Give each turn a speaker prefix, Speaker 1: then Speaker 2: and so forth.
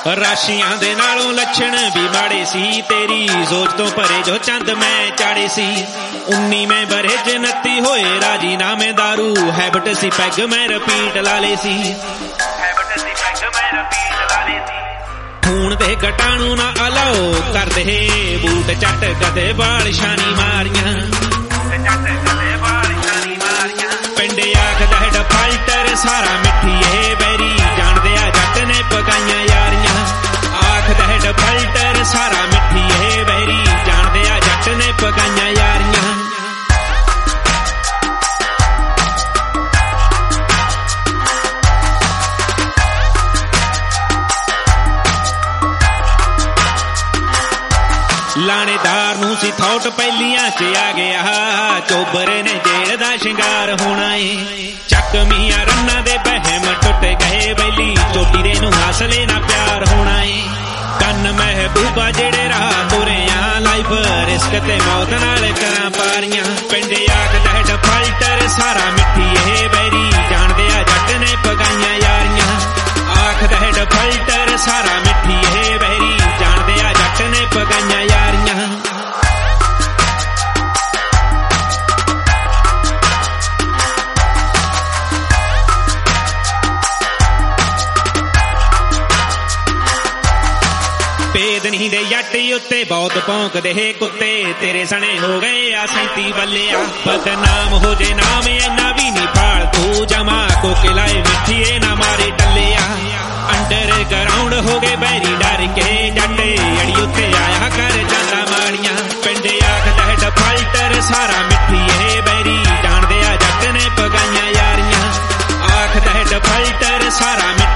Speaker 1: ਰਾਸ਼ੀਆਂ ਦੇ ਨਾਲੋਂ ਲੱਛਣ ਵੀ ਮਾੜੇ ਸੀ, ਤੇਰੀ ਸੋਚ ਤੋਂ ਪਰੇ ਜੋ ਚੰਦ ਮੈਂ ਚਾੜੇ ਸੀ। 19ਵੇਂ ਬਰੇ 29 ਹੋਏ ਰਾਜੀ ਨਾਮੇ ਦਾਰੂ, ਹੈਬਟ ਸੀ ਪੈਗ ਮੈਂ ਰਪੀਟ ਲਾ ਲੇ ਸੀ। ਖੂਨ ਦੇ ਕਟਾਣੂ ਨਾ ਅਲਾਓ ਕਰਦੇ, ਬੂਟ ਚੱਟ ਕਦੇ ਬਾਲ ਸ਼ਾਨੀ ਮਾਰੀਆਂ। ਪਿੰਡ ਆਖਦਾ ਡਫਾਲਟਰ ਸਾਰਾ ਮਿੱਠੀਏ ਬੈਰੀ, ਜਾਣਦੇ ਆ ਜੱਟ ਨੇ ਪਕਾਈਆਂ ਯਾਰੀਆਂ। ਆਖਦਾ ਡਫਾਲਟਰ ਸਾਰਾ ਮਿੱਠੀਏ ਬੈਰੀ, ਜਾਣਦੇ ਆ ਜੱਟ ਨੇ ਪਕਾਈਆਂ ਯਾਰੀਆਂ। ਲਾਣੇਦਾਰ ਨੂੰ ਸੀ ਥੌਟ ਪਹਿਲੀਆਂ ਚ ਆ ਗਿਆ, ਚੋਬਰੇ ਨੇ ਜੇਲ੍ਹ ਦਾ ਸ਼ਿੰਗਾਰ ਹੋਣਾ ਏ। ਚੱਕਵੀਆਂ ਰੰਨਾਂ ਦੇ ਬਹਿਮ ਟੁੱਟ ਗਏ ਬੈਲੀ, ਚੋਟੀ ਦੇ ਨੂੰ ਹਾਸਲੇ ਨਾ ਪਿਆਰ ਹੋਣਾ ਏ। ਕੰਨ ਮਹਿਬੂਬਾ ਜਿਹੜੇ ਰਾਹ ਤੁਰਿਆ, ਲਾਈਫ ਰਿਸਕ ਤੇ ਮੌਤ ਨਾਲ ਕਰਾਂ ਪਾਰੀਆਂ। ਪਿੰਡ ਆਖਦਾ ਡਫਾਲਟਰ ਸਾਰਾ ਮਿੱਠੀਏ ਬੈਰੀ, ਜਾਣਦੇ ਆ ਜੱਟ ਨੇ ਪਕਾਈਆਂ ਯਾਰੀਆਂ। ਆਖਦਾ ਡਫਾਲਟਰ ਸਾਰਾ ਮਿੱਠੀਏ ਬੈਰੀ, ਜਾਣਦੇ ਆ ਜੱਟ ਨੇ ਪਕਾਈਆਂ ਯਾਰੀਆਂ। ਭੇਦ ਨਹੀਂ ਦੇ ਜੱਟ ਉੱਤੇ ਬਹੁਤ ਭੌਂਕਦੇ ਕੁੱਤੇ, ਤੇਰੇ ਸਣੇ ਹੋ ਗਏ ਆ 37 ਬੱਲਿਆ। ਬਦਨਾਮ ਹੋ ਜੇ ਨਾਮ ਇੰਨਾ ਵੀ ਨਹੀਂ ਫਾਲਤੂ, ਜਮਾ ਕੋਕੇ ਲਾਏ ਮਿੱਠੀਏ ਨਾ ਮਾਰੇ ਟੱਲਿਆ। ਅੰਡਰ ਗਰਾਊਂਡ ਹੋ ਗਏ ਬੈਰੀ ਡਰ ਕੇ, ਜੱਟ ਅੜੀ ਉੱਤੇ ਆਇਆ ਕਰ ਜਾਂਦਾ ਮਾੜੀਆਂ। ਪਿੰਡ ਆਖਦਾ ਡਫਾਲਟਰ ਸਾਰਾ ਮਿੱਠੀਏ ਬੈਰੀ, ਜਾਣਦੇ ਆ ਜੱਟ ਨੇ ਪਗਾਈਆਂ ਯਾਰੀਆਂ। ਆਖਦਾ ਡਫਾਲਟਰ ਸਾਰਾ